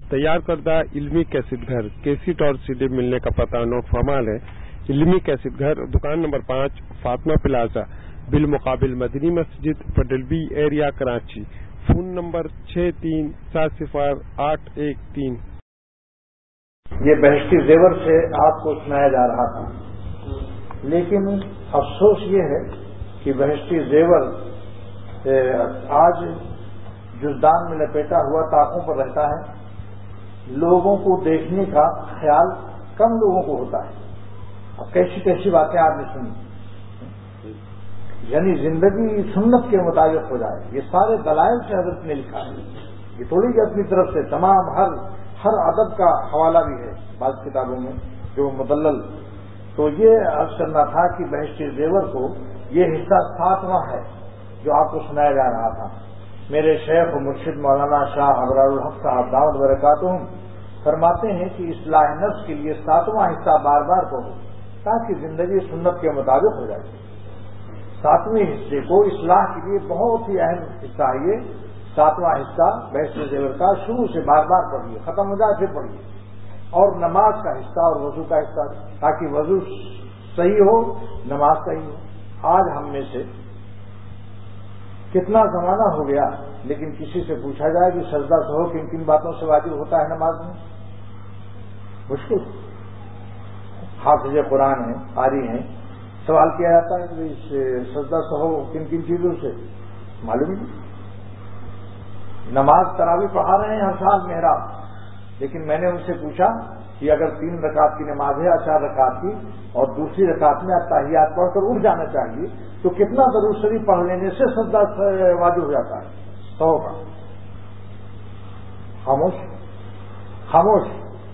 تیار کردہ علمی کیسٹ گھر کیسٹ اور CD ملنے کا پتہ نوٹ فرمال ہے۔ علمی کیسٹ گھر، دکان نمبر 5، فاطمہ پلازا، بالمقابل مدنی مسجد، Patel B area, Karachi. Phone number 63708113۔ یہ بہشتی زیور سے آپ کو سنایا جا رہا تھا، لیکن افسوس یہ ہے کہ بہشتی زیور آج جزدان میں لپیٹا ہوا طاقوں پر رہتا ہے۔ لوگوں کو دیکھنے کا خیال کم لوگوں کو ہوتا ہے۔ اب کیسی کیسی باتیں آپ نے سنی، یعنی زندگی سنت کے مطابق ہو جائے، یہ سارے دلائل سے حضرت نے لکھا ہے۔ یہ تھوڑی کہ اپنی طرف سے تمام ہر ادب کا حوالہ بھی ہے بعض کتابوں میں جو مدلل۔ تو یہ عرض کرنا تھا کہ بہشتی زیور کو یہ حصہ 7واں ہے جو آپ کو سنایا جا رہا تھا۔ میرے شیخ و مرشد مولانا شاہ ابرار الحق صاحب دامت برکاتہم فرماتے ہیں کہ اصلاح نفس کے لیے 7واں حصہ بار بار پڑھو تاکہ زندگی سنت کے مطابق ہو جائے۔ 7ویں حصے کو اصلاح کے لیے بہت ہی اہم حصہ ہے۔ یہ 7واں حصہ بہشتی زیور کا شروع سے بار بار پڑھیے، ختم ہو جائے پھر پڑھیے۔ اور نماز کا حصہ اور وضو کا حصہ، تاکہ وضو صحیح ہو، نماز صحیح ہو۔ آج ہم میں سے کتنا زمانہ ہو گیا، لیکن کسی سے پوچھا جائے کہ سجدہ سہو کن کن باتوں سے واجب ہوتا ہے نماز میں؟ مشکل۔ حافظ قرآن ہیں، قاری ہیں، سوال کیا جاتا ہے کہ سجدہ سہو کن کن چیزوں سے؟ معلوم نہیں۔ نماز تراویح پڑھا رہے ہیں ہر سال محراب، لیکن میں نے ان سے پوچھا کہ اگر 3 رکعت کی نماز ہے یا 4 رکعت کی، اور دوسری رکعت میں التحیات پڑھ کر اٹھ جانا چاہیے، تو کتنا درود شریف پڑھ لینے سے سجدہ واجب ہو جاتا ہے؟ 100 کا۔ خاموش۔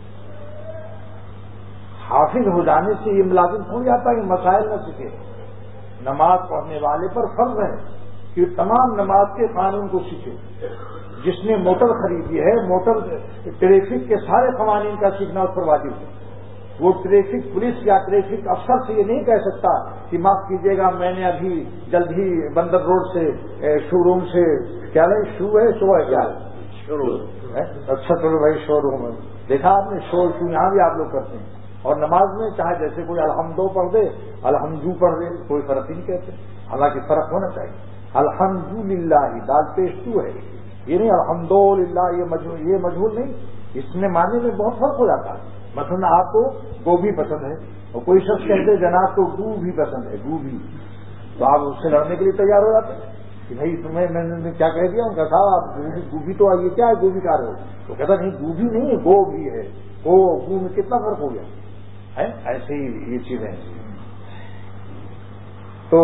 حافظ ہو جانے سے یہ ملازم تھوڑی آتا ہے کہ مسائل نہ سیکھے۔ نماز پڑھنے والے پر فرض ہے کہ تمام نماز کے قانون کو سیکھے۔ جس نے موٹر خریدی ہے، موٹر ٹریفک کے سارے قوانین کا سیکھنا اس پر واجب ہے۔ وہ ٹریفک پولیس یا ٹریفک افسر سے یہ نہیں کہہ سکتا کہ معاف کیجیے گا میں نے ابھی جلد ہی بندر روڈ سے شو روم سے کیا ہے، شو ہے کیا ہے؟ اچھا چلو بھائی، شو روم ہے، دیکھا آپ نے، شو یہاں بھی آپ لوگ کرتے ہیں۔ اور نماز میں چاہے جیسے کوئی الحمدو پڑھ دے، الحمدو پڑھ دے، کوئی فرق ہی نہیں کہتے، حالانکہ فرق ہونا چاہیے۔ الحمدللہ دال پیش تو ہے، یہ نہیں الحمدللہ یہ مجہول نہیں، اس میں معنی میں بہت فرق ہو جاتا ہے۔ مثلا آپ کو گوبھی پسند ہے اور کوئی شخص کہتے جناب کو گوبھی پسند ہے، گوبھی، تو آپ اس سے لڑنے کے لیے تیار ہو جاتے ہیں کہ بھائی تمہیں میں نے کیا کہہ دیا؟ ان کا صاحب آپ گوبھی تو آئیے، کیا ہے گوبھی کھا رہے ہو؟ تو کہتا نہیں گوبھی نہیں ہے، گوبھی ہے، گو میں کتنا فرق ہو گیا ہے۔ ایسے ہی یہ چیزیں ہیں۔ تو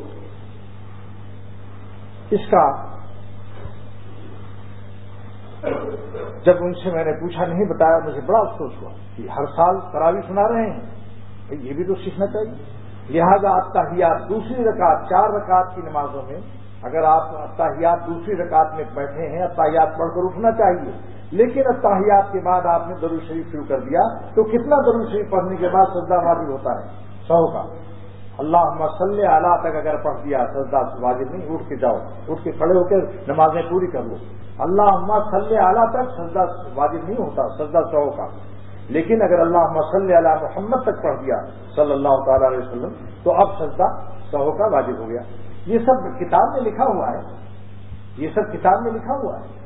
اس کا جب ان سے میں نے پوچھا، نہیں بتایا، مجھے بڑا افسوس ہوا کہ ہر سال تراویح سنا رہے ہیں، یہ بھی تو سیکھنا چاہیے۔ لہذا التحیات دوسری رکعت، 4 رکعت کی نمازوں میں اگر آپ التحیات دوسری رکعت میں بیٹھے ہیں، التحیات پڑھ کر اٹھنا چاہیے، لیکن التحیات کے بعد آپ نے درود شریف شروع کر دیا تو کتنا درود شریف پڑھنے کے بعد سجدہ واجب ہوتا ہے؟ 100 کا۔ اللہم صلی علی تک اگر پڑھ دیا سجدہ واجب نہیں، اٹھ کے جاؤ، اٹھ کے کھڑے ہو کے نمازیں پوری کر لو۔ اللہم صلی علی تک سجدہ واجب نہیں ہوتا، سجدہ 100 کا۔ لیکن اگر اللہم صلی علی محمد تک پڑھ دیا صلی اللہ تعالی علیہ وسلم تو اب سجدہ 100 کا واجب ہو گیا۔ یہ سب کتاب میں لکھا ہوا ہے، یہ سب کتاب میں لکھا ہوا ہے۔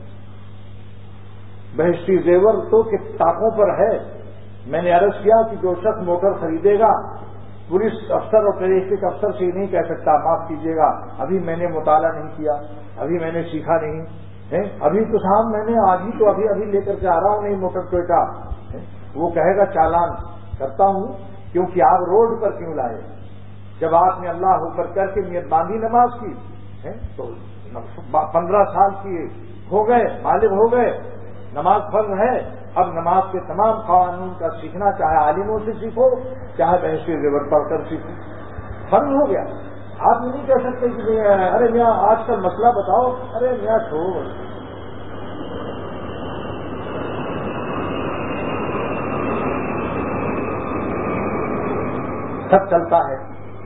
بہشتی زیور تو طاقوں پر ہے۔ میں نے عرض کیا کہ جو شخص موٹر خریدے گا، پولیس افسر اور ٹریفک افسر سے نہیں کہہ سکتا معاف کیجیے گا ابھی میں نے مطالعہ نہیں کیا، ابھی میں نے سیکھا نہیں ہے، ابھی تو صاحب میں نے آج ہی تو ابھی لے کر کے آ رہا ہوں نہیں موٹر ٹوئٹا، وہ کہے گا چالان کرتا ہوں کیونکہ آپ روڈ پر کیوں لائے؟ جب آپ نے اللہ اکبر کر کے نیت باندھی نماز کی تو 15 سال کی ہو گئے، بالغ ہو گئے، نماز فرض ہے۔ اب نماز کے تمام قوانین کا سیکھنا، چاہے عالموں سے سیکھو چاہے بہشتی زیور پڑھ کر سیکھو، فرض ہو گیا۔ آپ یہ نہیں کہہ سکتے کہ ارے میاں آج کل مسئلہ بتاؤ، ارے میاں چھوڑو، سب چلتا ہے،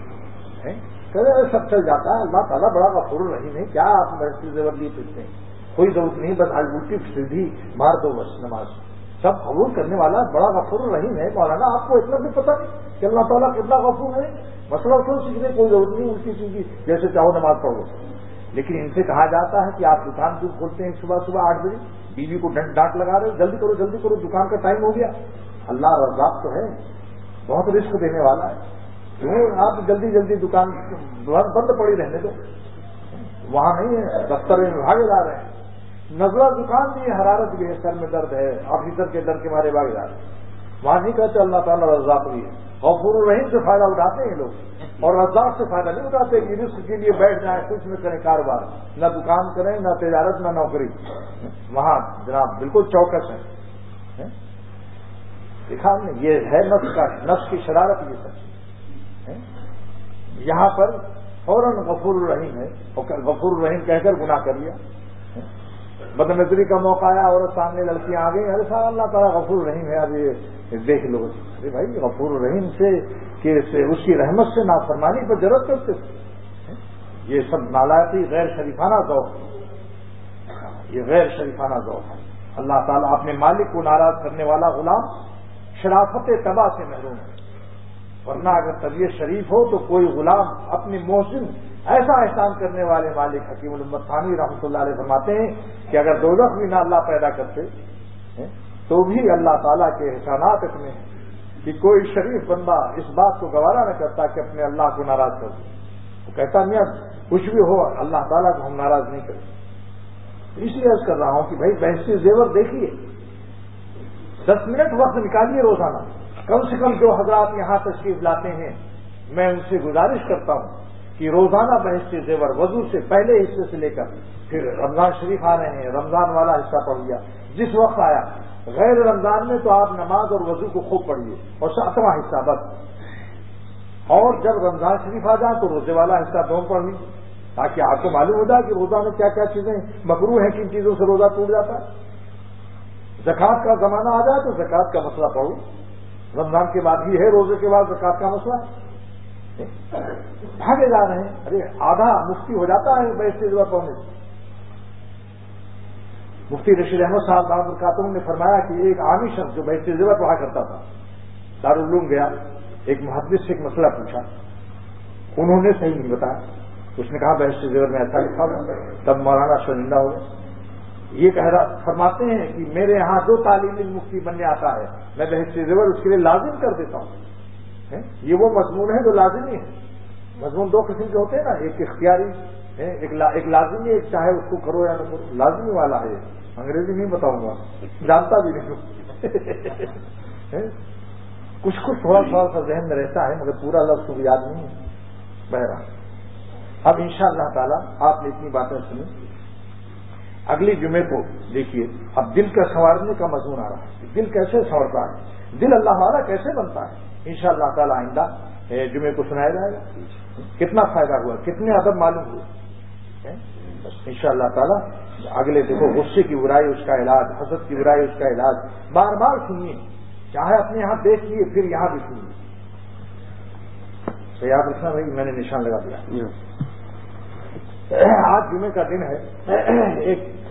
سب چل جاتا ہے، اللہ تعالیٰ بڑا غفور رحیم ہے، کیا آپ بہشتی زیور لیے پوچھتے ہیں؟ کوئی ضرورت نہیں، بس الٹی سیدھی مار دو بس نماز. سب قبول کرنے والا بڑا غفور الرحیم ہے. مولانا آپ کو اتنا بھی پتہ نہیں کہ اللہ تعالیٰ کتنا غفور ہے؟ مسئلہ اصول سیکھنے کوئی ضرورت نہیں، الٹی سیدھی جیسے چاہو نماز پڑھو. لیکن ان سے کہا جاتا ہے کہ آپ دکان کیوں کھولتے ہیں صبح 8 بجے؟ بیوی کو ڈانٹ لگا رہے، جلدی کرو دکان کا ٹائم ہو گیا. اللہ رزاق تو ہے، بہت رزق دینے والا ہے. کیوں آپ جلدی دکان بند پڑی رہنے دو؟ وہاں نہیں ہے، دفتر میں بھاگے جا رہے ہیں. نزلہ دکان بھی ہے، حرارت بھی ہے، سر میں درد ہے، آفیسر کے ڈر کے مارے بھاگے جا رہے ہیں. وہاں نہیں کہتے اللہ تعالیٰ رزاق بھی ہے. غفور الرحیم سے فائدہ اٹھاتے ہیں لوگ، اور رزاق سے فائدہ نہیں اٹھاتے کہ رزق کے لیے بیٹھ جائیں، کچھ نہ کریں کاروبار، نہ دکان کریں، نہ تجارت، نہ نوکری. وہاں جناب بالکل چوکس ہے. دیکھا ہم نے، یہ ہے نفس کی شرارت. یہ سب یہاں پر فوراً غفور الرحیم ہے، غفور الرحیم کہہ کر گناہ کر لیا. بد نظری کا موقع آیا اور سامنے لڑکیاں آ گئی، ارے صاحب اللہ تعالیٰ غفور الرحیم ہے، اب یہ دیکھ لو. ارے بھائی غفور الرحیم سے کہ اس کی رحمت سے نافرمانی پر جرأت کرتے تھے. یہ سب نالائقی غیر شریفانہ ذوق ہے، یہ غیر شریفانہ ذوق ہے. اللہ تعالیٰ اپنے مالک کو ناراض کرنے والا غلام شرافت تباہ سے محروم ہے. ورنہ اگر طبیعت شریف ہو تو کوئی غلام اپنی محسن ایسا احسان کرنے والے مالک حکیم الامت ثانی رحمۃ اللہ علیہ فرماتے ہیں کہ اگر دوزخ بھی نہ اللہ پیدا کرتے تو بھی اللہ تعالیٰ کے احسانات اتنے ہیں کہ کوئی شریف بندہ اس بات کو گوارا نہ کرتا کہ اپنے اللہ کو ناراض کر دے. وہ کہتا نہیں کچھ بھی ہو اللہ تعالیٰ کو ہم ناراض نہیں کریں. اس لیے عرض کر رہا ہوں کہ بھائی بہشتی زیور دیکھیے، 10 منٹ وقت نکالیے روزانہ. کم سے کم جو حضرات یہاں تشریف لاتے ہیں میں ان سے گزارش کرتا ہوں کہ روزانہ بہشتی زیور وضو سے پہلے حصے سے لے کر، پھر رمضان شریف آ رہے ہیں، رمضان والا حصہ پڑھ لیا، جس وقت آیا. غیر رمضان میں تو آپ نماز اور وضو کو خوب پڑھیے، اور 7واں حصہ بس. اور جب رمضان شریف آ جائے تو روزے والا حصہ دونوں پڑھ لیجیے، تاکہ آپ کو معلوم ہو جائے کہ روزہ میں کیا کیا چیزیں مکروہ ہیں، کن چیزوں سے روزہ ٹوٹ جاتا ہے. زکوٰۃ کا زمانہ آ جائے تو زکوٰۃ کا مسئلہ پڑھو. رمضان کے بعد ہی ہے، روزے کے بعد زکوٰۃ کا مسئلہ ہے. بھاگے جا رہے ہیں. ارے آدھا مفتی ہو جاتا ہے بہشتی زیور پڑھنے سے. مفتی رشید احمد صاحب دامت برکاتہم نے فرمایا کہ ایک عامی شخص جو بہشتی زیور پڑھا کرتا تھا دارالعلوم گیا، ایک محدث سے ایک مسئلہ پوچھا، انہوں نے صحیح نہیں بتایا. اس نے کہا بہشتی زیور میں ایسا لکھا ہوا. تب مولانا شرمندہ ہو گئے. یہ فرماتے ہیں کہ میرے یہاں جو تعلیمی مفتی بننے آتا ہے میں بہشتی زیور اس کے لیے لازم کر دیتا ہوں. یہ وہ مضمون ہے جو لازمی ہے. مضمون 2 قسم کے ہوتے ہیں نا، ایک اختیاری ہے، ایک لازمی، ایک چاہے اس کو کرو یا نہ کرو. لازمی والا ہے، انگریزی نہیں بتاؤں گا، جانتا بھی نہیں ہوں. کچھ تھوڑا سا ذہن میں رہتا ہے مگر پورا لفظ کو یاد نہیں ہے. بہرحال اب انشاءاللہ تعالی آپ نے اتنی باتیں سنی. اگلی جمعے کو دیکھیے اب دل کا سنوارنے کا مضمون آ رہا ہے. دل کیسے سنورتا ہے، دل اللہ والا کیسے بنتا ہے. انشاءاللہ تعالی آئندہ جمعے کو سنایا جائے گا. کتنا فائدہ ہوا، کتنے ادب معلوم ہوئے. انشاءاللہ تعالی اگلے دیکھو غصے کی برائی اس کا علاج، حسد کی برائی اس کا علاج. بار بار سنیے، چاہے اپنے یہاں دیکھ لیے پھر یہاں بھی سنیے. تو یاد رکھنا بھائی میں نے نشان لگا دیا. آج جمعے کا دن ہے.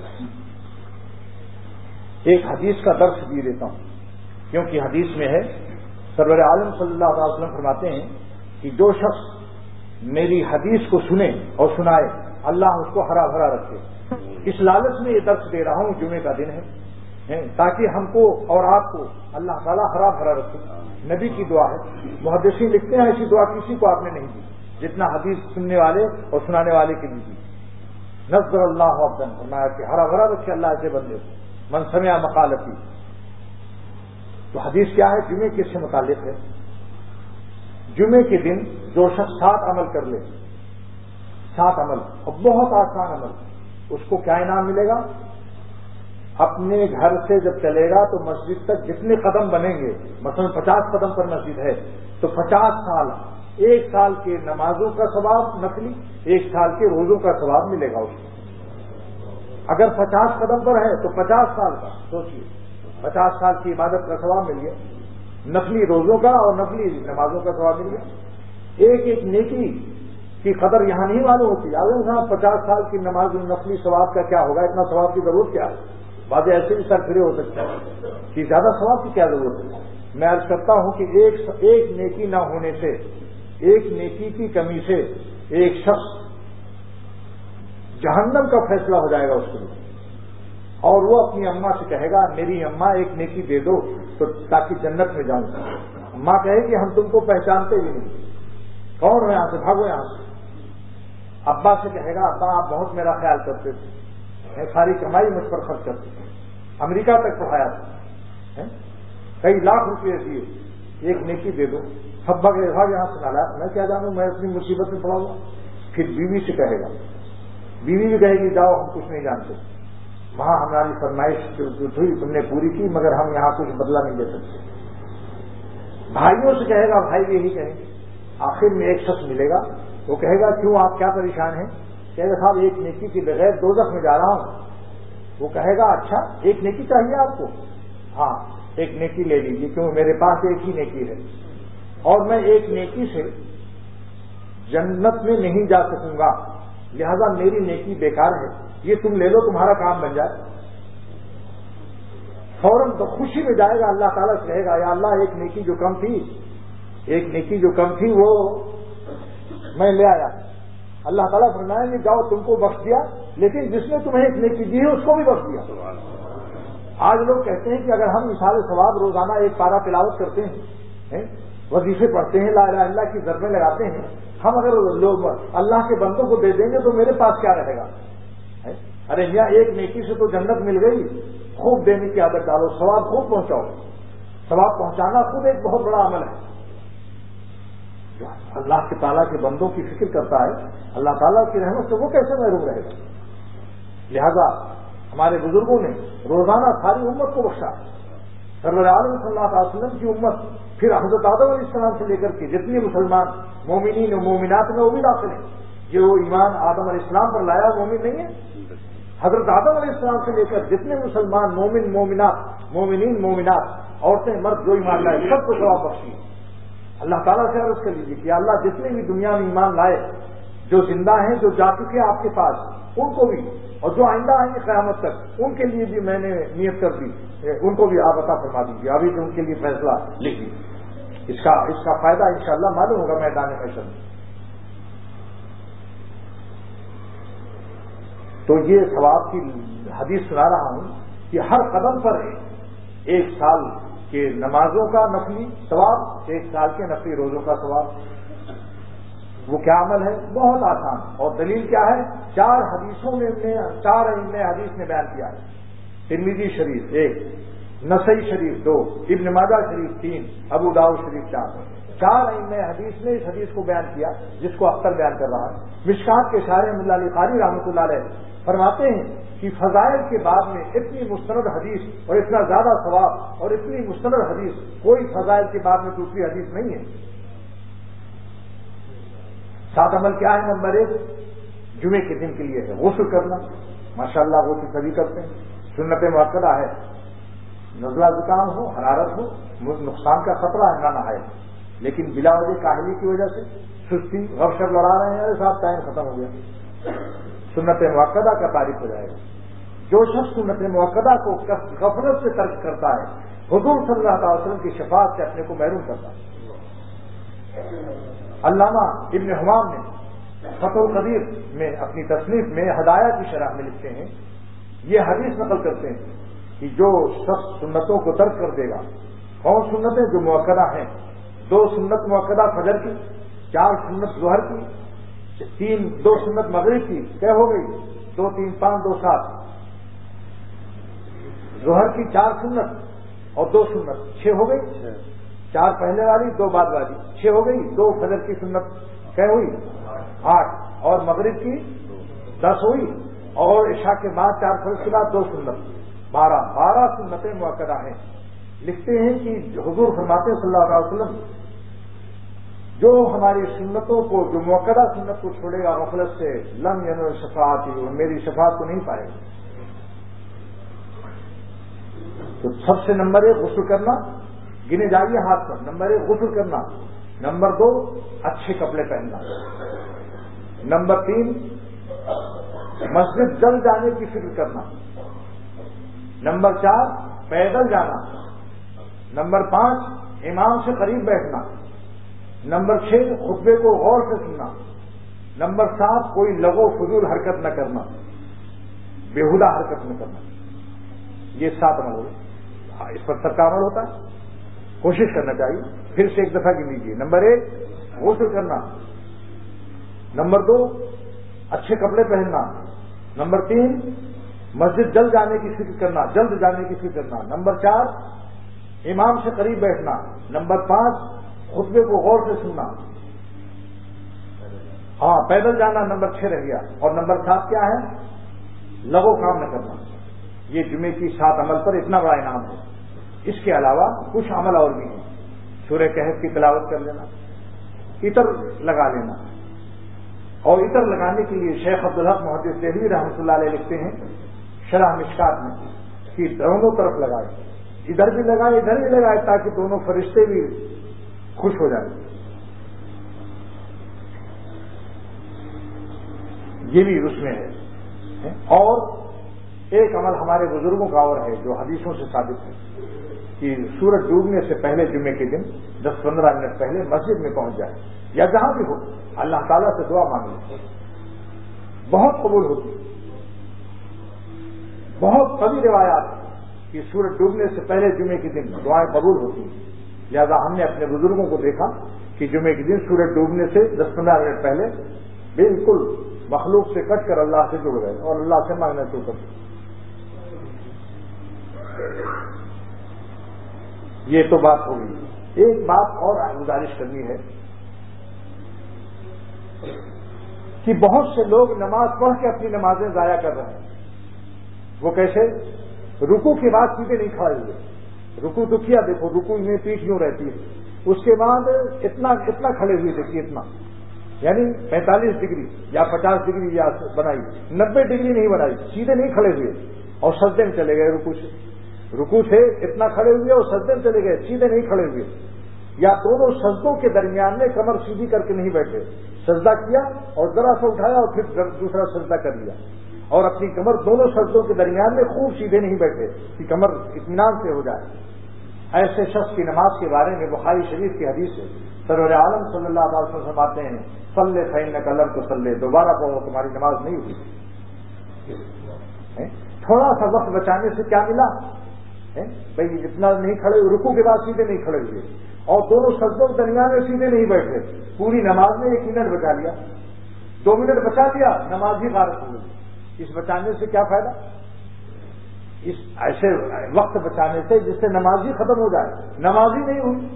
ایک حدیث کا درس بھی دیتا ہوں، کیونکہ حدیث میں ہے سرور عالم صلی اللہ علیہ وسلم فرماتے ہیں کہ جو شخص میری حدیث کو سنے اور سنائے اللہ اس کو ہرا بھرا رکھے. اس لالچ میں یہ درس دے رہا ہوں، جمعے کا دن ہے تاکہ ہم کو اور آپ کو اللہ تعالیٰ ہرا بھرا رکھے. نبی کی دعا ہے. محدثین لکھتے ہیں ایسی دعا کسی کو آپ نے نہیں دی جتنا حدیث سننے والے اور سنانے والے کے لیے دی. نظر اللہ عبدن، فرمایا کہ ہرا بھرا رکھے اللہ ایسے بندے کو. من سمع مقالتی. تو حدیث کیا ہے؟ جمعے کس سے متعلق ہے؟ جمعے کے دن جو شخص 7 عمل کر لے، 7 عمل اور بہت آسان عمل، اس کو کیا انعام ملے گا؟ اپنے گھر سے جب چلے گا تو مسجد تک جتنے قدم بنیں گے، مثلا 50 قدم پر مسجد ہے تو 50 سال، 1 سال کے نمازوں کا ثواب نفلی، 1 سال کے روزوں کا ثواب ملے گا اس کو. اگر 50 قدم پر ہے تو 50 سال کا، سوچیے 50 سال کی عبادت کا ثواب مل گیا، نفلی روزوں کا اور نفلی نمازوں کا ثواب مل گیا. ایک نیکی کی قدر یہاں نہیں معلوم ہوتی. اگر صاحب 50 سال کی نماز نفلی ثواب کا کیا ہوگا, اتنا ثواب کی ضرورت کیا ہے؟ بعض ایسے بھی سر کھڑے ہو سکتے ہیں کہ زیادہ ثواب کی کیا ضرورت ہے. میں عرض کرتا ہوں کہ ایک نیکی نہ ہونے سے, ایک نیکی کی کمی سے ایک شخص جہنم کا فیصلہ ہو جائے گا اس کے لیے, اور وہ اپنی اماں سے کہے گا میری اماں ایک نیکی دے دو تو تاکہ جنت میں جاؤں. اماں کہے گی ہم تم کو پہچانتے بھی نہیں, کون ہو یہاں سے, بھاگو یہاں سے. ابا سے کہے گا ابا آپ بہت میرا خیال کرتے تھے, میں ساری کمائی مجھ پر خرچ کرتی تھی, امریکہ تک پڑھایا تھا, کئی لاکھ روپئے دیے, ایک نیکی دے دو. سب بھاگ یہاں سے نالا, میں کیا جانوں, میں اپنی مصیبت میں پڑا ہوں. پھر بیوی سے کہے گا, بیوی بھی کہے گی جاؤ ہم کچھ نہیں جانتے, وہاں ہماری فرمائش ہوئی تم نے پوری کی مگر ہم یہاں کچھ بدلہ نہیں دے سکتے. بھائیوں سے کہے گا, بھائی بھی یہی کہیں گے. آخر میں ایک شخص ملے گا, وہ کہے گا کیوں آپ کیا پریشان ہیں؟ کہے گا صاحب ایک نیکی کے بغیر دوزخ میں جا رہا ہوں. وہ کہے گا اچھا ایک نیکی چاہیے آپ کو؟ ہاں ایک نیکی لے لیجیے, کیوں میرے پاس ایک ہی نیکی ہے اور میں ایک نیکی سے جنت میں نہیں جا سکوں گا, لہذا میری نیکی بیکار ہے, یہ تم لے لو تمہارا کام بن جائے. فوراً تو خوشی میں جائے گا, اللہ تعالیٰ سے کہے گا یا اللہ ایک نیکی جو کم تھی, ایک نیکی جو کم تھی وہ میں لے آیا. اللہ تعالیٰ فرمائیں گے جاؤ تم کو بخش دیا, لیکن جس نے تمہیں ایک نیکی دی ہے اس کو بھی بخش دیا. آج لوگ کہتے ہیں کہ اگر ہم مثال ثواب روزانہ ایک پارہ تلاوت کرتے ہیں, وظیفے پڑھتے ہیں, لا الہ الا اللہ کی ضربیں لگاتے ہیں, ہم اگر لوگ اللہ کے بندوں کو دے دیں گے تو میرے پاس کیا رہے گا؟ ارے میاں ایک نیکی سے تو جنت مل گئی, خوب دینے کی عادت ڈالو, ثواب خوب پہنچاؤ. ثواب پہنچانا خود ایک بہت بڑا عمل ہے. جو اللہ کے تعالیٰ کے بندوں کی فکر کرتا ہے, اللہ تعالیٰ کی رحمت سے وہ کیسے محروم رہے گا؟ لہذا ہمارے بزرگوں نے روزانہ ساری امت کو بخشا. سرور عالم صلی اللہ علیہ وسلم کی امت, پھر حضرت آدم علیہ السلام سے لے کر کے جتنے مسلمان مومنین و مومنات میں وہ بھی داخل ہیں. جو ایمان آدم علیہ السلام پر لایا مومن نہیں ہے. حضرت آدم علیہ السلام سے لے کر جتنے مسلمان مومن مومنات, مومنین مومنات, عورتیں مرد جو ایمان لائے سب کو ثواب بخشی. اللہ تعالیٰ سے عرض کر لیجیے کہ اللہ جتنے بھی دنیا میں ایمان لائے, جو زندہ ہیں, جو جا چکے آپ کے پاس, ان کو بھی, اور جو آئندہ آئیں گے قیامت تک, ان کے لیے بھی میں نے نیت کر دی, ان کو بھی آپ عطا فرما دیجیے. ابھی سے ان کے لیے فیصلہ لکھ دیجیے. اس کا فائدہ انشاءاللہ معلوم ہوگا میدان محشر میں. تو یہ ثواب کی حدیث سنا رہا ہوں کہ ہر قدم پر ایک سال کے نمازوں کا نفلی ثواب, ایک سال کے نفلی روزوں کا ثواب. وہ کیا عمل ہے؟ بہت آسان. اور دلیل کیا ہے؟ 4 حدیثوں میں 4 حدیث نے بیان کیا ہے. ترمذی شریف 1, نسائی شریف 2, ابن ماجہ شریف 3, ابو داؤد شریف 4. 4 حدیث نے اس حدیث کو بیان کیا جس کو اختر بیان کر رہا ہے. مشکات کے شارح ملا علی قاری رحمۃ اللہ علیہ فرماتے ہیں کہ فضائل کے بعد میں اتنی مستند حدیث اور اتنا زیادہ ثواب اور اتنی مستند حدیث کوئی فضائل کے بعد میں دوسری حدیث نہیں ہے. 7 عمل کیا ہے؟ نمبر 1 جمعے کے دن کے لیے ہے غسل کرنا. ماشاءاللہ غسل سبھی کرتے ہیں, سنت مؤکدہ ہے. نزلہ زکام ہو, حرارت ہو, نقصان کا خطرہ ہے, نہ نہائے. لیکن بلا وجہ کاہلی کی وجہ سے سستی غف شپ لڑا رہے ہیں, ارے صاحب ٹائم ختم ہو گیا, سنت مؤکدہ کا تاریخ ہو جائے گا. جو شخص سنت مؤکدہ کو غفلت سے ترک کرتا ہے, حضور صلی اللہ علیہ وسلم کی شفاعت سے اپنے کو محروم کرتا ہے. علامہ ابن حمام نے فتح القدیر میں اپنی تصنیف میں ہدایہ کی شرح میں لکھتے ہیں, یہ حدیث نقل کرتے ہیں کہ جو شخص سنتوں کو ترک کر دے گا, کون سنتیں؟ جو مؤکدہ ہیں. 2 سنت مؤکدہ فجر کی, 4 سنت ظہر کی, 2 سنت مغرب کی, کیا ہو گئی؟ 2 3 5 2 7. ظہر کی 4 سنت اور 2 سنت 6 ہو گئی. 4 پہلے والی 2 بعد والی 6 ہو گئی. 2 فجر کی سنت کیا ہوئی؟ 8. اور مغرب کی 10 ہوئی. اور عشاء کے بعد 4 فجر کے بعد 2 سنت 12 سنتیں مؤکدہ ہیں. لکھتے ہیں کہ حضور فرماتے ہیں صلی اللہ علیہ وسلم, جو ہماری سنتوں کو, جو مؤکدہ سنت کو چھوڑے گا غفلت سے, لم ینل شفاعتی, میری شفاعت کو نہیں پائے گا. تو سب سے نمبر 1 غسل کرنا, گنے جائیے ہاتھ پر. نمبر 1 غسل کرنا. نمبر 2 اچھے کپڑے پہننا. نمبر 3 مسجد جل جانے کی فکر کرنا. نمبر 4 پیدل جانا. نمبر 5 امام سے قریب بیٹھنا. نمبر 6 خطبے کو غور سے سننا. نمبر 7 کوئی لغو فضول حرکت نہ کرنا, بےہودہ حرکت نہ کرنا. یہ 7 عمل ہوئے. اس پر سب کا عمل ہوتا ہے, کوشش کرنا چاہیے. پھر سے ایک دفعہ گن لیجیے. نمبر 1 غسل کرنا. نمبر 2 اچھے کپڑے پہننا. نمبر 3 مسجد جلد جانے کی فکر کرنا, جلد جانے کی فکر کرنا. نمبر 4 امام سے قریب بیٹھنا. نمبر 5 خطبے کو غور سے سننا. ہاں پیدل جانا نمبر 6 رہ گیا. اور نمبر 7 کیا ہے؟ لغو کام نہ کرنا. یہ جمعے کی 7 عمل پر اتنا بڑا انعام ہے. اس کے علاوہ کچھ عمل اور بھی ہیں. سورہ کہف کی تلاوت کر لینا, عطر لگا لینا. اور عطر لگانے کے لیے شیخ عبدالحق محدث دہلوی رحمۃ اللہ علیہ لکھتے ہیں شرح مشکات میں کہ دونوں طرف لگائے, ادھر بھی لگائے ادھر بھی لگائے, تاکہ دونوں فرشتے بھی خوش ہو جائیں. یہ بھی اس میں ہے. اور ایک عمل ہمارے بزرگوں کا اور ہے جو حدیثوں سے ثابت ہے کہ سورج ڈوبنے سے پہلے جمعے کے دن 10-15 منٹ پہلے مسجد میں پہنچ جائے یا جہاں بھی ہو, اللہ تعالیٰ سے دعا مانگ لے, بہت قبول ہوتی. بہت کبھی روایات کہ سورج ڈوبنے سے پہلے جمعے کے دن دعائیں قبول ہوتی ہیں. لہذا ہم نے اپنے بزرگوں کو دیکھا کہ جمعے کے دن سورج ڈوبنے سے 10-15 منٹ پہلے بالکل مخلوق سے کٹ کر اللہ سے جڑ گئے اور اللہ سے مانگنا شروع کر دیا. یہ تو بات ہوگی. ایک بات اور گزارش کرنی ہے کہ بہت سے لوگ نماز پڑھ کے اپنی نمازیں ضائع کر رہے ہیں. وہ کیسے؟ رکوع کے بعد سیدھے نہیں کھڑے ہوئے. رکوع تو کیا, دیکھو رکوع میں پیٹھ یوں رہتی ہے, اس کے بعد اتنا کھڑے ہوئے, دیکھیے اتنا, یعنی 45 ڈگری یا 50 ڈگری یا بنائی, 90 ڈگری نہیں بنائی, سیدھے نہیں کھڑے ہوئے اور سجدے میں چلے گئے. رکوع سے اتنا کھڑے ہوئے اور سجدے میں چلے گئے, سیدھے نہیں کھڑے ہوئے. یا دونوں سجدوں کے درمیان میں کمر سیدھی کر کے نہیں بیٹھے, سجدہ کیا اور ذرا سا اٹھایا اور پھر دوسرا سجدہ کر لیا, اور اپنی کمر دونوں سجدوں کے درمیان میں خوب سیدھے نہیں بیٹھے کہ کمر اطمینان سے ہو جائے. ایسے شخص کی نماز کے بارے میں بخاری شریف کی حدیث ہے. سرور عالم صلی اللہ علیہ وسلم فرماتے ہیں صلی فإنک لم تصلی, دوبارہ پڑھو تمہاری نماز نہیں ہوئی. تھوڑا سا وقت بچانے سے کیا ملا بھائی؟ اتنا نہیں کھڑے, رکوع کے بعد سیدھے نہیں کھڑے ہوئے اور دونوں سجدوں کے درمیان میں سیدھے نہیں بیٹھے. پوری نماز میں 1 منٹ بچا لیا, 2 منٹ بچا دیا, نماز ہی غارت ہو گئی. اس بچانے سے کیا فائدہ؟ اس ایسے وقت بچانے سے جس سے نماز ہی ختم ہو جائے, نماز ہی نہیں ہوئی.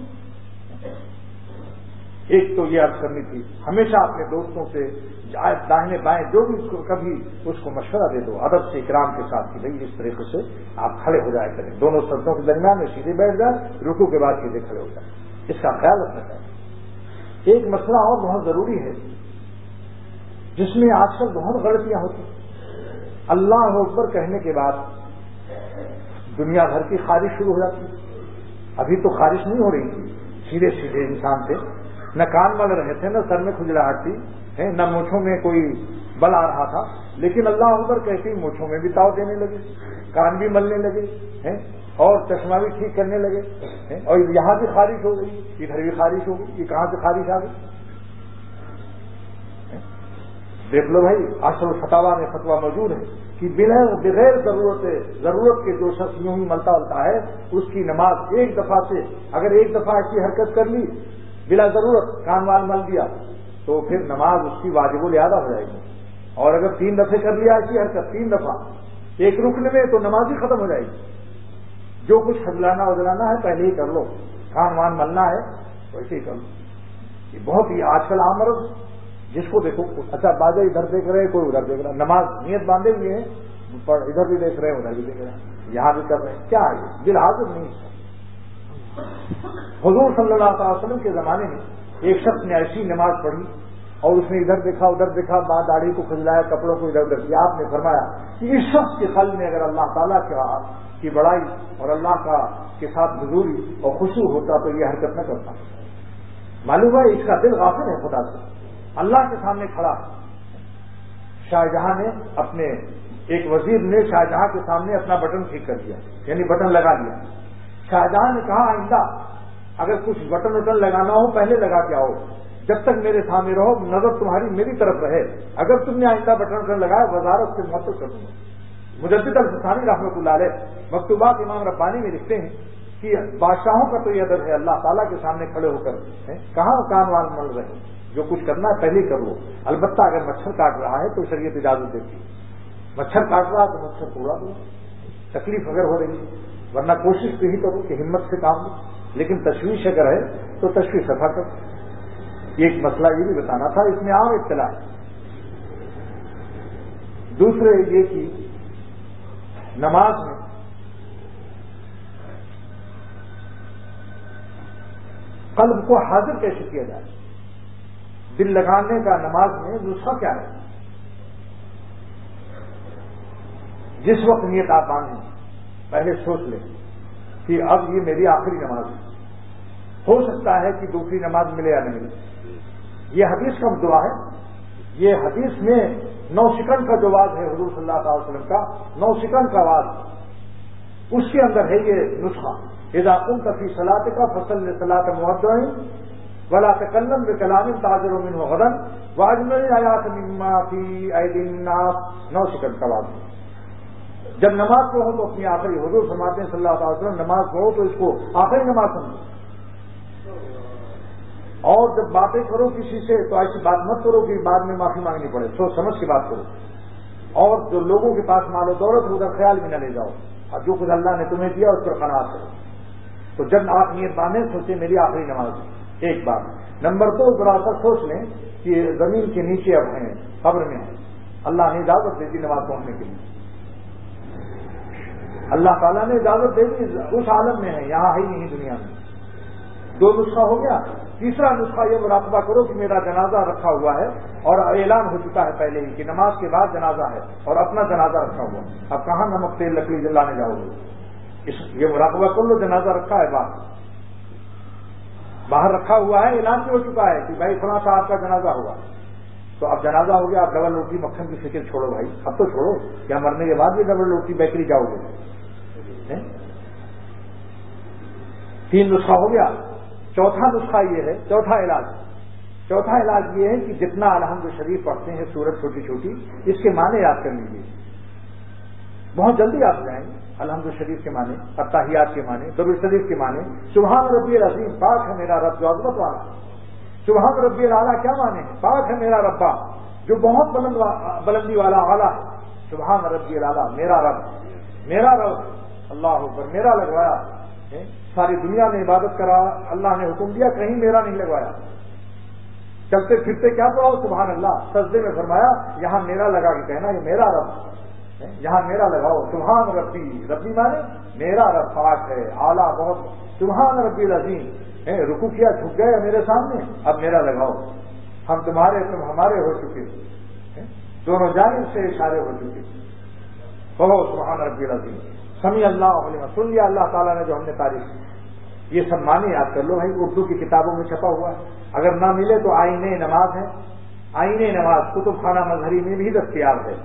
ایک تو یہ عرض کرنی تھی, ہمیشہ اپنے دوستوں سے داہنے بائیں جو بھی کبھی اس کو مشورہ دے دو ادب سے اکرام کے ساتھ کہ بھائی اس طریقے سے آپ کھڑے ہو جایا کریں, دونوں سجدوں کے درمیان میں سیدھے بیٹھ جائیں, رکوع کے بعد سیدھے کھڑے ہو جائیں. اس کا خیال رکھنا چاہیے. ایک مسئلہ اور بہت ضروری ہے جس میں آج کل بہت غلطیاں ہوتی ہیں. اللہ اکبر کہنے کے بعد دنیا بھر کی خارش شروع ہو جاتی ہے. ابھی تو خارش نہیں ہو رہی تھی, سیدھے سیدھے انسان تھے, نہ کان مل رہے تھے, نہ سر میں کھجلاہٹ تھی, نہ مونچھوں میں کوئی بل آ رہا تھا. لیکن اللہ اکبر کہتے ہی مونچھوں میں بھی تاؤ دینے لگے, کان بھی ملنے لگے, اور چشمہ بھی ٹھیک کرنے لگے, اور یہاں بھی خارش ہو گئی, ادھر بھی خارش ہو گئی. یہ کہاں سے خارش آ گئی؟ دیکھ لو بھائی, اصل فتاوا میں فتوا موجود ہے کہ بغیر ضرورت کے جو شخص یوں ہی ملتا ملتا ہے اس کی نماز ایک دفعہ سے, اگر ایک دفعہ ایسی حرکت کر لی بلا ضرورت, کان وال مل دیا, تو پھر نماز اس کی واجب الادا ہو جائے گی. اور اگر 3 دفعے کر لیا ایسی حرکت 3 دفعہ ایک رکن میں, تو نماز ہی ختم ہو جائے گی. جو کچھ خجلانا وجلانا ہے پہلے ہی کر لو, کان وان ملنا ہے ویسے ہی کر لو. یہ بہت ہی آج کل عام مرض, جس کو دیکھو اچھا باجا ادھر دیکھ رہے کوئی ادھر دیکھ رہا, نماز نیت باندھے ہوئے ہیں, ادھر بھی دیکھ رہے ہیں ادھر بھی دیکھ رہے ہیں, یہاں بھی کر رہے ہیں. کیا ہے بالحاضر نہیں. حضور صلی اللہ علیہ وسلم کے زمانے میں ایک شخص نے ایسی نماز پڑھی اور اس نے ادھر دیکھا ادھر دیکھا, داڑھی کو کھجلایا, کپڑوں کو ادھر ادھر کیا. آپ نے فرمایا کہ اس شخص کے قلب میں اگر اللہ تعالیٰ کی بڑائی اور اللہ کے ساتھ حضوری اور خشوع ہوتا تو یہ حرکت نہ کرتا. معلوم ہے اس کا دل غافل ہے خدا سے, اللہ کے سامنے کھڑا ہے, شاہجہاں نے اپنے ایک وزیر نے شاہجہاں کے سامنے اپنا بٹن ٹھیک کر دیا، یعنی بٹن لگا دیا. شاہجہاں نے کہا آئندہ اگر کچھ بٹن وٹن لگانا ہو پہلے لگا کے آؤ، جب تک میرے سامنے رہو نظر تمہاری میری طرف رہے. اگر تم نے آئندہ بٹن وٹن لگایا وزارت سے معطل کر دوں گا. مجدد الفسانی رحمۃ اللہ علیہ مکتوبات امام ربانی میں لکھتے ہیں کہ بادشاہوں کا تو یہ ادب ہے اللہ تعالیٰ کے سامنے کھڑے ہو کر کہاں کان وان مل رہے، جو کچھ کرنا ہے پہلے کر لو. البتہ اگر مچھر کاٹ رہا ہے تو شریعت اجازت دیتی ہے، مچھر کاٹ رہا تو مچھر کو اڑا دو، تکلیف اگر ہو رہی ہے، ورنہ کوشش تو ہی کرو کہ ہمت سے کام لو. لیکن تشویش اگر ہے تو تشویش صفا کرو. ایک مسئلہ یہ بھی بتانا تھا، اس میں عام اطلاع ہے. دوسرے یہ کہ نماز میں قلب کو حاضر کیسے کیا جائے، دل لگانے کا نماز میں نسخہ کیا ہے. جس وقت نیت آپ باندھیں پہلے سوچ لیں کہ اب یہ میری آخری نماز ہے. ہو سکتا ہے کہ دوسری نماز ملے یا نہ ملے. یہ حدیث کا دعا ہے. یہ حدیث میں 9 سیکنڈ کا جو واز ہے حضور صلی اللہ علیہ وسلم کا 9 سیکنڈ کا واز، اس کے اندر ہے یہ نسخہ. اذا قمت فی صلاتک فصل صلاۃ مودع ولا تکلم بکلام تعذر منه غدا واجمل آیات مما فی ایدی الناس. 9 سیکنڈ کا واز. جب نماز پڑھو تو اپنی آخری، حضور فرماتے ہیں صلی اللہ علیہ وسلم نماز پڑھو تو اس کو آخری نماز سمجھو. اور جب باتیں کرو کسی سے تو ایسی بات مت کرو کہ بعد میں معافی مانگنی پڑے. سوچ سمجھ کے بات کرو. اور جو لوگوں کے پاس مال و دولت ہے ادھر خیال بھی نہ لے جاؤ، اور جو کچھ اللہ نے تمہیں دیا اس پر قناعت کرو. تو جب آپ نیت باندھیں سوچیں میری آخری نماز ہے. ایک بات. نمبر 2 ذرا سا سوچ لیں کہ زمین کے نیچے اب ہیں، قبر میں ہیں، اللہ نے اجازت دے دی نماز پڑھنے کے لیے. اللہ تعالیٰ نے اجازت دے دی، اس عالم میں ہے، یہاں ہی نہیں دنیا میں. 2 نسخہ ہو گیا. تیسرا نسخہ یہ مراقبہ کرو کہ میرا جنازہ رکھا ہوا ہے اور اعلان ہو چکا ہے پہلے ہی کہ نماز کے بعد جنازہ ہے اور اپنا جنازہ رکھا ہوا. اب کہاں نمک تیل لکڑی جلانے جاؤ گے؟ یہ مراقبہ کر لو. جنازہ رکھا ہے باہر رکھا ہوا ہے، اعلان بھی ہو چکا ہے کہ بھائی فلاں صاحب کا جنازہ ہوگا. تو اب جنازہ ہو گیا. اب ڈبل روٹی مکھن کی فکر چھوڑو بھائی، اب تو چھوڑو. کیا مرنے کے بعد بھی ڈبل روٹی بیکری جاؤ گے؟ 3 نسخہ ہو گیا. چوتھا نسخہ یہ ہے، چوتھا علاج یہ ہے کہ جتنا الحمد شریف پڑھتے ہیں سورت چھوٹی چھوٹی، اس کے معنی یاد کر لیجیے. بہت جلدی آپ جائیں گے. الحمد شریف کے معنی، التحیات کے معنی، درود شریف کے معنی. سبحان ربی العظیم، پاک ہے میرا رب جو عظمت والا. سبحان ربی الاعلیٰ کیا معنی ہے؟ پاک ہے میرا ربا جو بہت بلندی والا اعلیٰ ہے. سبحان ربی الاعلیٰ، میرا رب اللہ اکبر. میرا لگوایا، ساری دنیا نے عبادت کرا، اللہ نے حکم دیا کہیں میرا نہیں لگوایا. چلتے پھرتے کیا پڑھاؤ سبحان اللہ. سجدے میں فرمایا یہاں میرا لگا کے کہنا یہ میرا رب، یہاں میرا لگاؤ. سبحان ربی مانے میرا رب پاک ہے، اعلیٰ بہت. سبحان ربی العظیم، رکوع کیا جھک گئے میرے سامنے، اب میرا لگاؤ. ہم تمہارے تم ہمارے ہو چکے، دونوں جانب سے اشارے ہو چکے. کہو سبحان ربی العظیم. سمیع اللہ علیہ، سن لیا اللہ تعالیٰ نے جو ہم نے تعریف کی. یہ سب معنی یاد کر لو بھائی. اردو کی کتابوں میں چھپا ہوا ہے. اگر نہ ملے تو آئین نماز ہے. آئین نماز کتب خانہ مظہری میں بھی دستیاب ہے.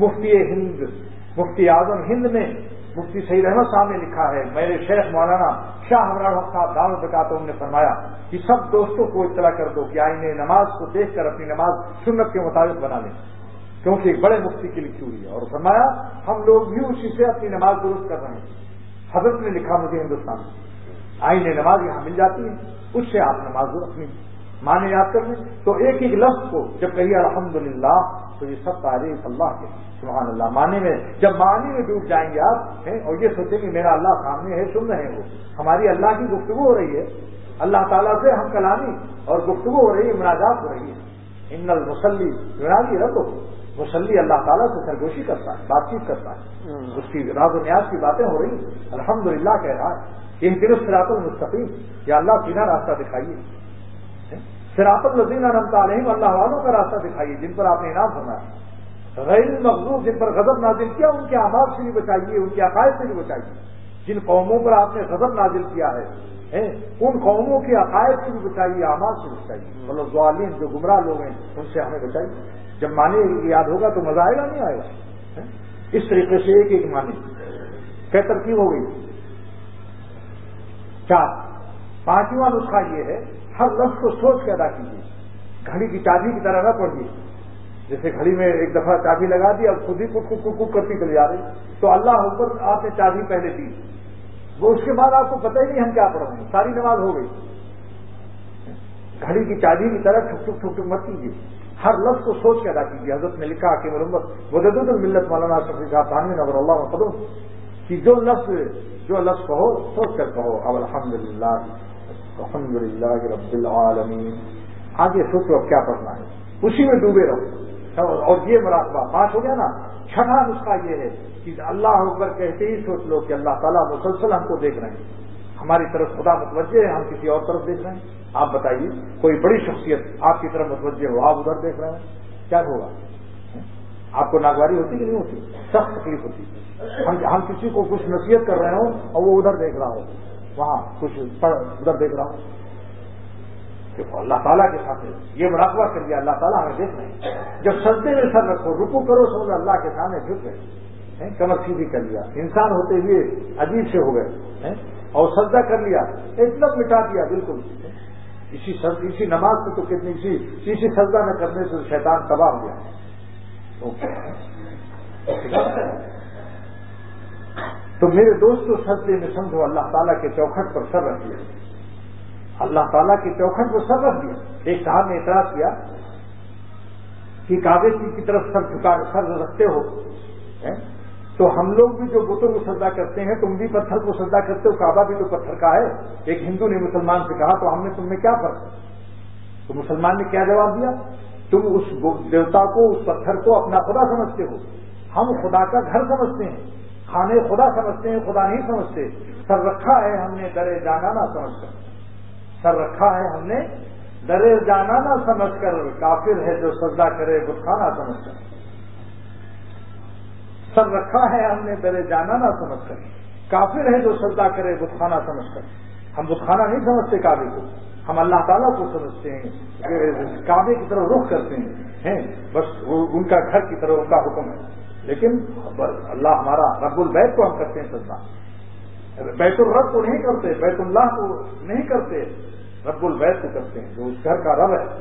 مفتی اعظم ہند میں مفتی سعید احمد صاحب نے لکھا ہے. میرے شیخ مولانا شاہ ہمراہ حق صاحب دعوت بتاتے نے فرمایا کہ سب دوستوں کو اطلاع کر دو کہ آئین نماز کو دیکھ کر اپنی نماز سنت کے مطابق بنا لیں، کیونکہ ایک بڑے مفتی کی لکھی ہوئی ہے. اور فرمایا ہم لوگ بھی اسی سے اپنی نماز درست کر رہے ہیں. حضرت نے لکھا مجھے ہندوستان میں آئین نماز یہاں مل جاتی ہے، اس سے آپ نماز اپنی معنی یاد کر لیں. تو ایک ایک لفظ کو جب کہیے الحمدللہ تو یہ سب تعریف اللہ کے، سبحان اللہ. معنی میں جب معنی میں ڈوب جائیں گے آپ اور یہ سوچیں کہ میرا اللہ سامنے ہے، سن رہے ہیں، وہ ہماری اللہ کی گفتگو ہو رہی ہے، اللہ تعالیٰ سے ہم کلامی اور گفتگو ہو رہی ہے، مناجات ہو رہی ہے. ان المصلی یونادی ربہ، مسلی اللہ تعالیٰ سے سرگوشی کرتا ہے، بات چیت کرتا ہے، اس کی راز و نیاز کی باتیں ہو رہی ہیں. الحمدللہ کہہ رہا ہے. اہدنا الصراط المستقیم، یا اللہ سیدھا راستہ دکھائیے. صراط الذین انعمت علیہم، اللہ والوں کا راستہ دکھائیے جن پر آپ نے انعام فرمایا. غیر المغضوب، جن پر غضب نازل کیا ان کے اعمال سے بھی بچائیے، ان کے عقائد سے بھی بچائیے. جن قوموں پر آپ نے غضب نازل کیا ہے ان قوموں کے عقائد سے بھی بچائیے، اعمال سے بھی بچائیے. والضالین، جو گمراہ لوگ ہیں ان سے ہمیں بچائیے. جب معنی یاد ہوگا تو مزہ آئے گا نہیں آئے گا. اس طریقے سے ایک ایک معنی کیا ترکیب ہو گئی 4. 5واں نسخہ یہ ہے ہر لفظ کو سوچ کے ادا کیجیے. گھڑی کی چابی کی طرح نہ پڑھیے. جیسے گھڑی میں ایک دفعہ چابی لگا دی اب خود ہی کک کرتی چلی جا رہی تو اللہ اکبر آپ نے چابی پہلے دی وہ اس کے بعد آپ کو پتہ ہی نہیں ہم کیا پڑھ رہے ہیں ساری نماز ہو گئی. گھڑی کی چابی کی طرح ٹھک ٹھک ٹھک ٹھک مت کیجیے. ہر لفظ کو سوچ کے ادا کیجیے. حضرت نے لکھا کہ مرمت وجدود الملت مولانا شفیع صاحب تھانوی نور اللہ قدم کہ جو لفظ کہو سوچ کر کہو. اب الحمدللہ رب العالمین. آگے سوچو اب کیا پڑھنا ہے اسی میں ڈوبے رہو. اور یہ مراقبہ 5 ہو گیا نا. 6واں نسخہ یہ ہے کہ اللہ اکبر کہتے ہی سوچ لو کہ اللہ تعالیٰ مسلسل ہم کو دیکھ رہے ہیں. ہماری طرف خدا متوجہ ہے ہم کسی اور طرف دیکھ رہے ہیں. آپ بتائیے کوئی بڑی شخصیت آپ کی طرف متوجہ ہو آپ ادھر دیکھ رہے ہیں کیا ہوگا؟ آپ کو ناگواری ہوتی کہ نہیں ہوتی؟ سخت تکلیف ہوتی. ہم کسی کو کچھ نصیحت کر رہے ہوں اور وہ ادھر دیکھ رہا ہو وہاں کچھ ادھر دیکھ رہا ہو کہ اللہ تعالیٰ کے ساتھ یہ مراقبہ کر لیا اللہ تعالیٰ ہمیں دیکھ رہے ہیں. جب سجدے میں سر رکھو رکوع کرو سمجھو اللہ کے سامنے جھک گئے کمر سیدھی کر لیا. انسان ہوتے ہوئے عجیب سے ہو گئے اور سجدہ کر لیا ایک لفظ مٹا دیا بالکل. اسی نماز سے تو کتنی اسی سجدہ میں کرنے سے شیطان تباہ ہو گیا. تو میرے دوستو سجدے میں سمجھو اللہ تعالیٰ کے چوکھٹ پر سر رکھ دیا. اللہ تعالیٰ کے چوکھٹ پر سر رکھ دیا. ایک صاحب نے اعتراض کیا کہ کعبے کی طرف سر رکھتے ہو تو ہم لوگ بھی جو بتوں کو سجدہ کرتے ہیں تم بھی پتھر کو سجدہ کرتے ہو کعبہ بھی تو پتھر کا ہے. ایک ہندو نے مسلمان سے کہا تو ہم نے تم میں کیا فرق ہے؟ تو مسلمان نے کیا جواب دیا تم اس دیوتا کو اس پتھر کو اپنا خدا سمجھتے ہو. ہم خدا کا گھر سمجھتے ہیں خانے خدا سمجھتے ہیں خدا نہیں سمجھتے. سر رکھا ہے ہم نے در جانانہ سمجھ کر. سر رکھا ہے ہم نے در جانانہ سمجھ کر. کافر ہے جو سجدہ کرے بت خانہ سمجھ کر. سر رکھا ہے ہم نے در جانانہ سمجھ کر. کافر ہے جو سجدہ کرے بت خانہ سمجھ کر. ہم بت خانہ نہیں سمجھتے کعبے کو ہم اللہ تعالیٰ کو سمجھتے ہیں. کعبے کی طرف رخ کرتے ہیں بس ان کا گھر کی طرف ان کا حکم ہے. لیکن اللہ ہمارا رب البیت کو ہم کرتے ہیں سجدہ. بیت الرب کو نہیں کرتے بیت اللہ کو نہیں کرتے رب البیت کو کرتے ہیں جو اس گھر کا رب ہے.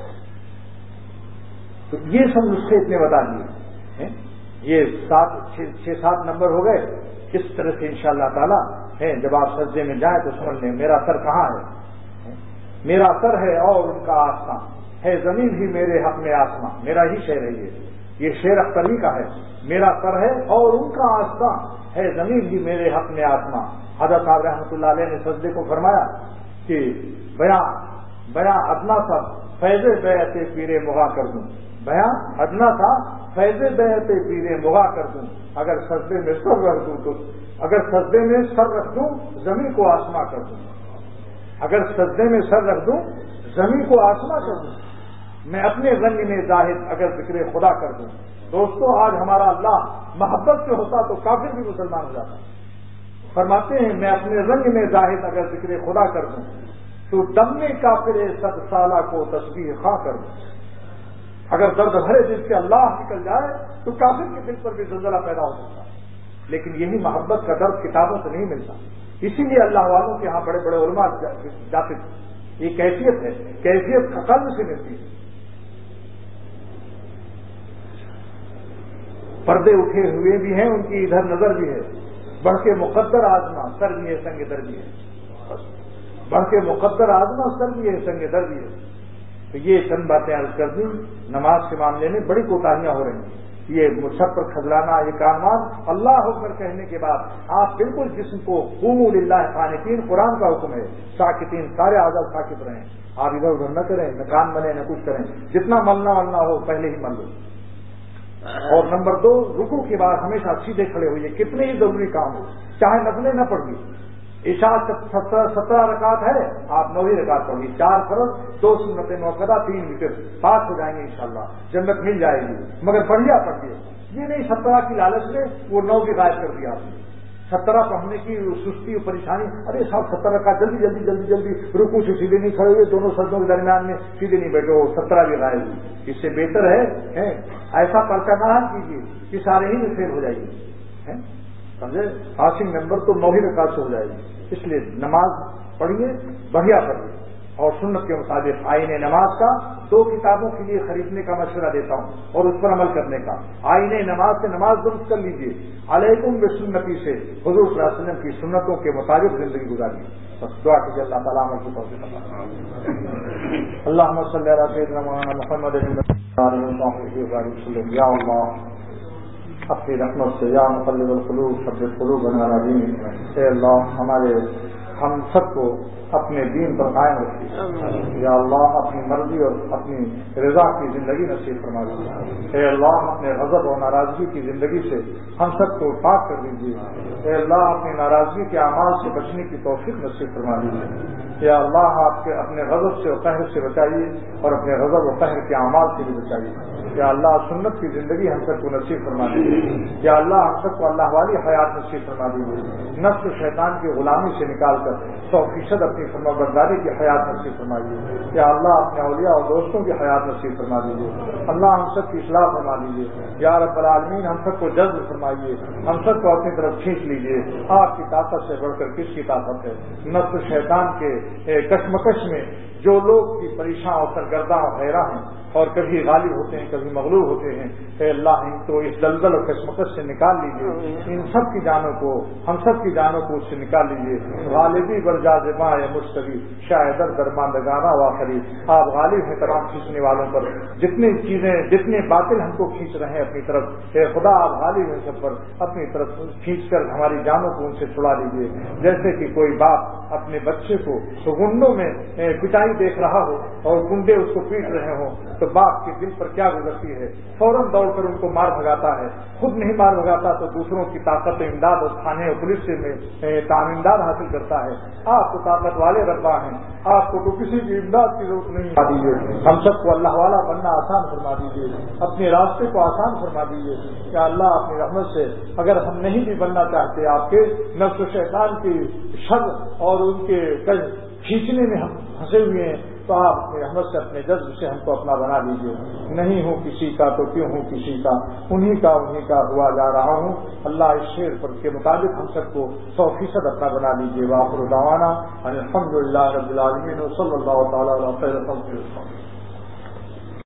تو یہ سب نسخے اتنے بتا دیے. یہ 6-7 نمبر ہو گئے. اس طرح سے انشاءاللہ تعالی ہے جب آپ سجدے میں جائیں تو سمجھ لیں میرا سر کہاں ہے. میرا سر ہے اور ان کا آسمان ہے. زمین ہی میرے حق میں آسمان. میرا ہی شعر ہے یہ شعر اختری کا ہے. میرا سر ہے اور ان کا آسمان ہے. زمین ہی میرے حق میں آسمان. حضرت صاحب رحمۃ اللہ علیہ نے سجدے کو فرمایا کہ بیاں ادنا سا فیض بیعت پیرے مغا کر دوں. بیاں ادنا تھا فیض بیعت پیرے مغا کر دوں. اگر سجدے میں سر رکھ دوں تو اگر سجدے میں سر رکھ دوں زمین کو آسماں کر دوں. اگر سجدے میں سر رکھ دوں زمین کو آسماں کر دوں. میں اپنے رنگ میں زاہد اگر ذکر خدا کر دوں. دوستو آج ہمارا اللہ محبت سے ہوتا تو کافر بھی مسلمان ہو جاتا. فرماتے ہیں میں اپنے رنگ میں زاہد اگر ذکر خدا کر دوں تو دم میں کافر 100 سالہ کو تسبیح خواہ کر دوں. اگر درد بھرے دل سے اللہ نکل جائے تو کافر کے دل پر بھی زلزلہ پیدا ہو سکتا ہے. لیکن یہی محبت کا درد کتابوں سے نہیں ملتا. اسی لیے اللہ والوں کے ہاں بڑے بڑے علماء جاتے تھے. یہ کیفیت ہے. کیفیت قلب سے ملتی ہے. پردے اٹھے ہوئے بھی ہیں ان کی ادھر نظر بھی ہے. بڑھ کے مقدر آزما سر بھی ہے سنگ در بھی ہے. بڑھ کے مقدر آزما سر بھی ہے سنگ در بھی ہے. تو یہ چند باتیں عرض کر دیں. نماز کے معاملے میں بڑی کوتاہیاں ہو رہی ہیں. یہ چھت پر کھجلانا یہ کارنام اللہ اکبر کہنے کے بعد آپ بالکل جسم کو قوموا للہ قانتین قرآن کا حکم ہے ساکتین سارے اعضاء ساکت رہیں. آپ ادھر ادھر نہ کریں نہ کان ملیں نہ کچھ کریں. جتنا ملنا ہو پہلے ہی مل لو. اور نمبر 2 رکوع کے بعد ہمیشہ سیدھے کھڑے ہوئیے. کتنے ہی ضروری کام ہو چاہے نفلیں نہ پڑھیے. عشاء 17 رکعت ہے آپ 9 ہی رکعت پڑھیے. 4 فرض 2 سنت موقدہ 3 وتر پاس ہو جائیں گے انشاءاللہ. جنت مل جائے گی. مگر پڑھیے. یہ نہیں 17 کی لالچ میں وہ 9 بھی غائب کر دیا آپ نے. سترہ پڑھنے کی سستی اور پریشانی، ارے صاحب 17 کا جلدی جلدی جلدی جلدی، رکوع سے سیدھے نہیں کھڑے ہوئے، دونوں سجدوں کے درمیان میں سیدھے نہیں بیٹھے ہو، 17 بھی غائب ہوئی۔ اس سے بہتر ہے ایسا پرچہ نہ کیجیے کہ سارے ہی میں فیل ہو جائیے، سمجھے؟ پاسنگ نمبر تو 9 رکعت سے ہو جائے گی۔ اس لیے نماز پڑھیے، بڑھیا پڑھیے، اور سنت کے مطابق آئین نماز کا 2 کتابوں کے لیے خریدنے کا مشورہ دیتا ہوں اور اس پر عمل کرنے کا۔ آئین نماز سے نماز درست کر لیجیے، علیکم بسنتی سے حضور صلی اللہ علیہ وسلم کی سنتوں کے مطابق زندگی گزاریے۔ بس دعا کیجیے اللہ تعالیٰ عمل کی توفیق عطا فرمائے۔ اللہم صلی علی سیدنا مولانا محمد یا اللہ اپنی رحمت سے یا مقلب القلوب ثبت قلوبنا علی دینک، اے اللہ ہم سب کو اپنے دین پر قائم رکھیے، یا اللہ اپنی مرضی اور اپنی رضا کی زندگی نصیب فرما دیجیے، اے اللہ اپنے غضب اور ناراضگی کی زندگی سے ہم سب کو پاک کر دیجیے، اے اللہ اپنی ناراضگی کے اعمال سے بچنے کی توفیق نصیب فرما دیجیے، یا اللہ آپ کے اپنے غضب سے اور قہر سے بچائیے اور اپنے غضب و قہر کے اعمال سے بھی بچائیے، یا اللہ سنت کی زندگی ہم سب کو نصیب فرما دیجیے، یا اللہ ہم سب کو اللہ والی حیات نصیب فرما دیجیے، نفس و شیطان کی غلامی سے نکال کر 100% اپنی فرما برداری کی حیات نصیب فرمائیے، یا اللہ اپنے اولیاء اور دوستوں کی حیات نصیب فرما دیجیے، اللہ ہم سب کی اصلاح فرما دیجیے، یا رب العالمین ہم سب کو جذب فرمائیے، ہم سب کو اپنی طرف کھینچ لیجیے، آپ کی طاقت سے بڑھ کر کس کی طاقت ہے؟ نفس و شیطان کے کشمکش میں جو لوگ کی پریشان اور سرگرداں اور حیران ہیں اور کبھی غالب ہوتے ہیں کبھی مغلوب ہوتے ہیں، اے اللہ ان کو اس دلدل اور کشمکش سے نکال لیجیے، ان سب کی جانوں کو ہم سب کی جانوں کو اس سے نکال لیجیے، غالبی برجازماں مشتری شاہدر درماندگانہ واخری، آپ غالب ہیں تمام کھینچنے والوں پر، جتنی چیزیں جتنے باطل ہم کو کھینچ رہے ہیں اپنی طرف، اے خدا آپ غالب ہیں سب پر، اپنی طرف کھینچ کر ہماری جانوں کو ان سے چھڑا لیجیے، جیسے کہ کوئی باپ اپنے بچے کو گنڈوں میں پٹائی دیکھ رہا ہو اور گنڈے اس کو پیٹ رہے ہوں تو باپ کے دل پر کیا گزرتی ہے، فوراً دوڑ کر ان کو مار بھگاتا ہے، خود نہیں مار بھگاتا تو دوسروں کی طاقت امداد اور تھانے اور پولیس سے تعمینداد حاصل کرتا ہے۔ آپ تو طاقت والے ربا ہیں، آپ کو تو کسی کی امداد کی ضرورت نہیں دیجیے، ہم سب کو اللہ والا بننا آسان فرما دیجیے، اپنے راستے کو آسان فرما دیجیے، یا اللہ اپنی رحمت سے اگر ہم نہیں بھی بننا چاہتے آپ کے نفس و شیطان کی شر اور ان کے کھینچنے میں ہم پھنسے ہوئے ہیں تو آپ اپنی رحمت سے اپنے جذب سے ہم کو اپنا بنا لیجیے، نہیں ہوں کسی کا تو کیوں ہوں کسی کا، انہی کا ہوا جا رہا ہوں، اللہ اس شعر پر کے مطابق ہم سب کو 100% اپنا بنا لیجیے۔ وآخر دعوانا ان الحمد للہ رب العالمین، صلی اللہ تعالی علی خیر خلقہ۔